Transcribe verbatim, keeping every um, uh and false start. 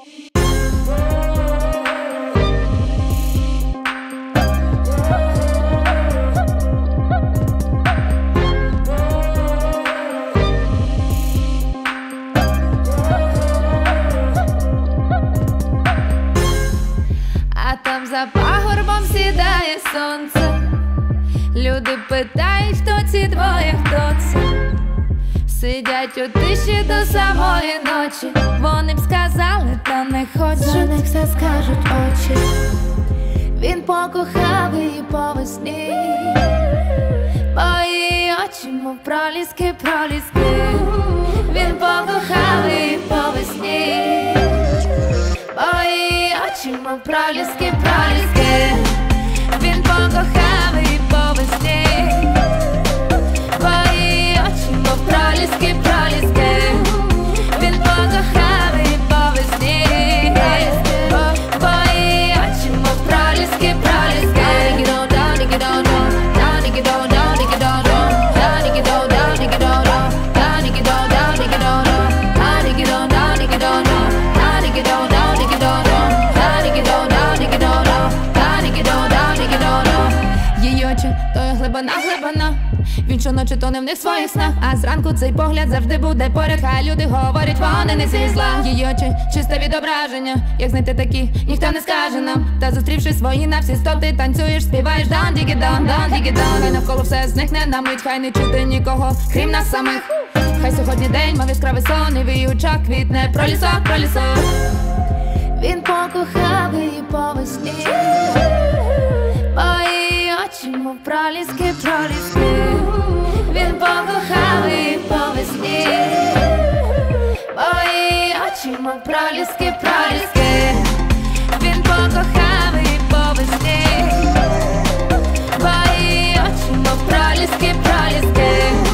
За пагорбом сідає сонце, люди питають, хто ці двоє, хто це. Сидять у тиші до самої ночі, вони б сказали, та не хочуть, за них все скажуть очі. Він покохав її по весні, бо її очі, мов проліски, проліски. Він покохав її по весні, бо її очі, мов проліски, проліски. Він покохав її по весні, бо її очі, мов проліски, проліски. Він покохав її по весні, бо її очі, мов проліски, проліски. Down, down, down, down, down, down, down, down, down, down, down, down, її очі, то є глибина, глибина. Він щоночі тоне в них своїх снах, а зранку цей погляд завжди буде поряд. Хай люди говорять, вони не зі зла. Її очі, чисте відображення, як знайти такі, ніхто не скаже нам. Та зустрівши свої на всі сто, ти танцюєш, співаєш down, diggy down, down, diggy down. Хай навколо все зникне на мить, хай не чути нікого, крім нас самих. Хай сьогодні день, мов яскравий сон, і в її очах квітне про лісок, про лісок. Він покохав її по весні, бо її очі, мов проліски, проліски. Він покохав її по весні, бо її очі, мов проліски, проліски. Він покохав її по весні, бо її очі, мов проліски, проліски.